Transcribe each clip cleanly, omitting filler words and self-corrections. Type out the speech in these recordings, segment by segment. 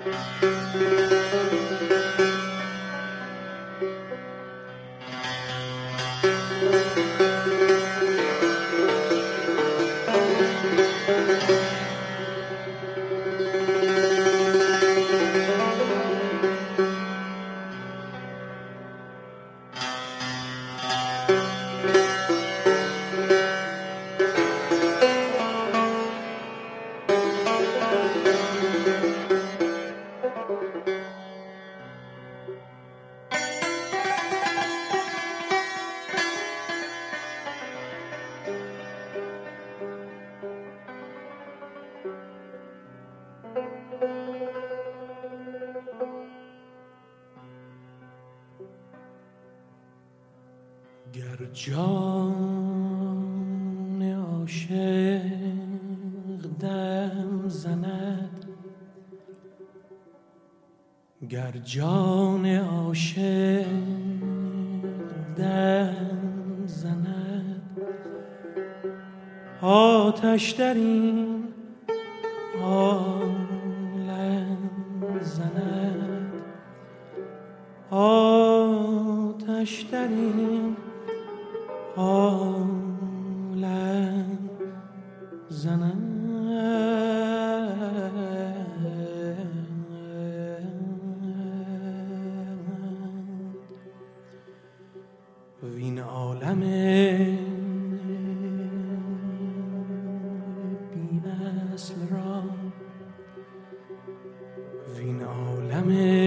گر جان عاشق دم زند، گر جان عاشق دم زند، آتش در این عالم زند، آتش در این عالم زند. وین عالم بی اصل را، وین عالم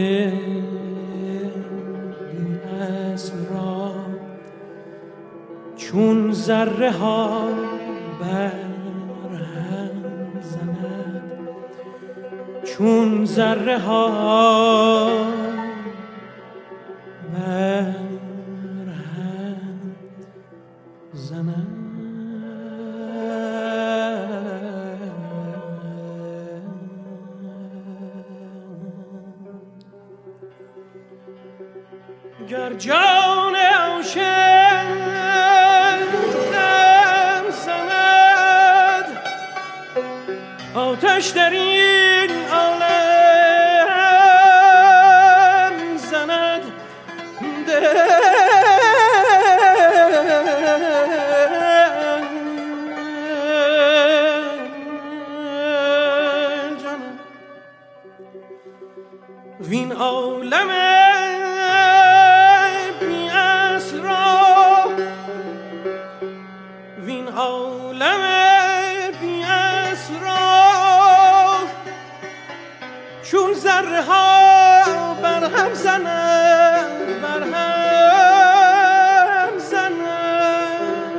بی اصل را، چون ذره ها بر هم زند، چون ذره ها بر هم زند. گر جان عاشق دم زند، آتش در این عالم زند، وین عالم بی اصل را، وین عالم بی اصل را، چون ذره ها بر هم زند، بر هم زند.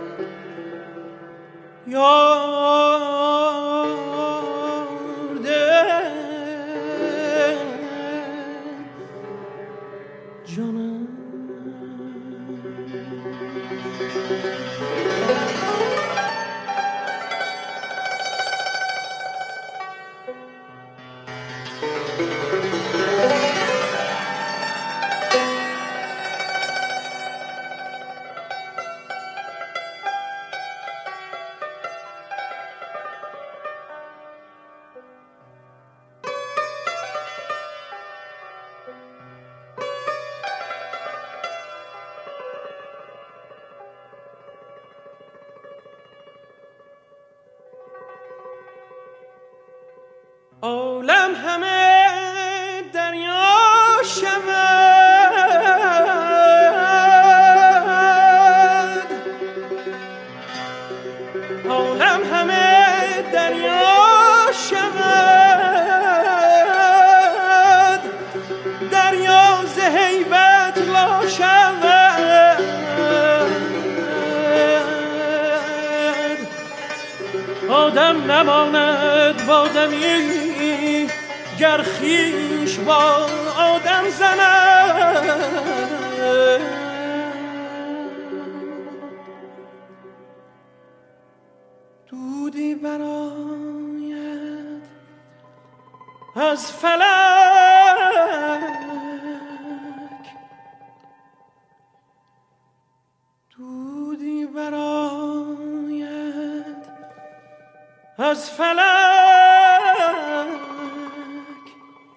جانم عالم همه دریا شود، عالم همه دریا شود، دریا ز هیبت لا شود، آدم نماند و آدمی گر خویش با آدم زند. دودی برآید از فلک، دودی برآید از فلک،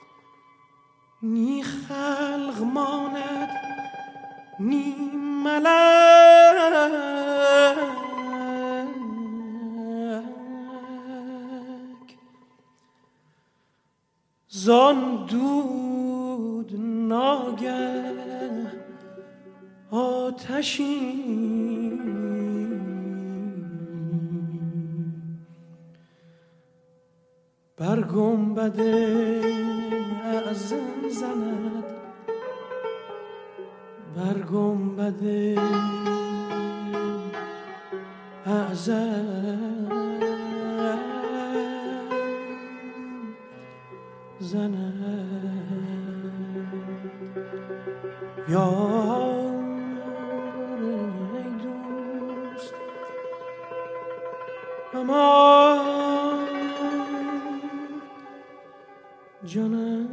نی خلق ماند نی ملک زان دود ناگه آتشی بر گنبد اعظم زند بر گنبد اعظم زند یار ای دوست امان جانم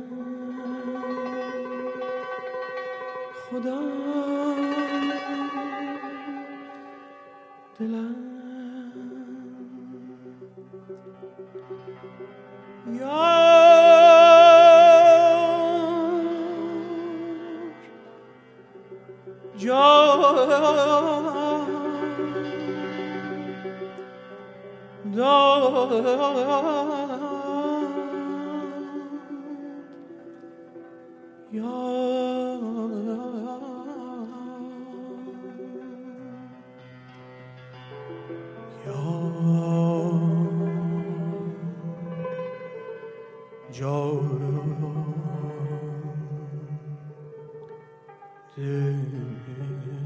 خدا دلم جان